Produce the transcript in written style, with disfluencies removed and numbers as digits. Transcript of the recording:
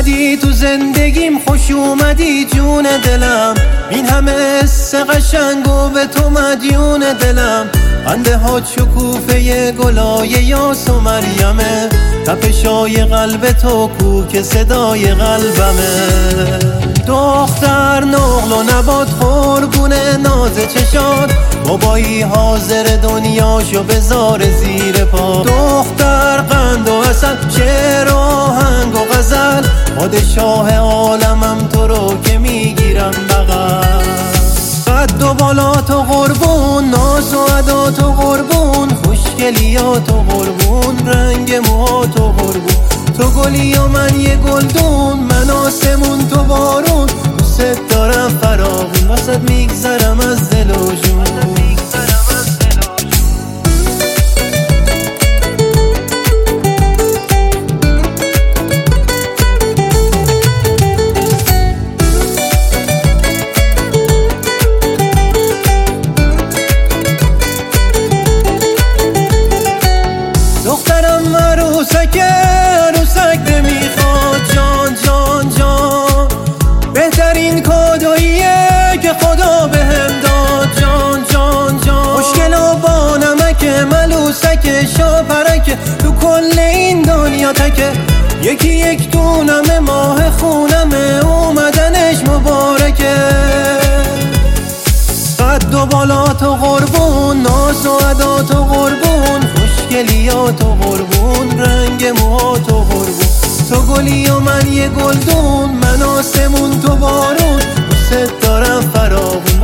اومدی تو زندگیم، خوش اومدی جون دلم. این همه حس قشنگ و به تو مدیون دلم. خنده ها شکوفه گلای یاس و مریمه، تپشای قلب تو کو که صدای قلبمه. دختر نقل و نبات قربونه ناز چشات، بابایی حاضر دنیاشو بذار زیر پا. دختر قند و عسل، شعر و آهنگ و غزل، پادشاه عالمم تو رو که میگیرم بغل. قد و بالات و قربون، ناز و عدات و قربون، خوشگلیات و قربون، رنگ موهات و قربون. تو گلی و من یه گلدون، من آسمون تو بارون. دوست دارم فراغون، واسه میگذرم از دل و جون. دخترم عروسک نمیخواد جان جان جان، بهترین کادوییه که خدا بهم داد جان جان جان. مشکل و با نمک ملوسک شاپرک، تو کل این دنیا تکه. یکی یک دونم ماه خونمه، اومدنش مبارکه. قد و بالات و قربون، ناز و عدات و قربون، خوشگلیات و قربون، رنگ موهات و قربون. تو گلی و من یه گلدون، من آسمون تو بارون. دوست دارم فراغون،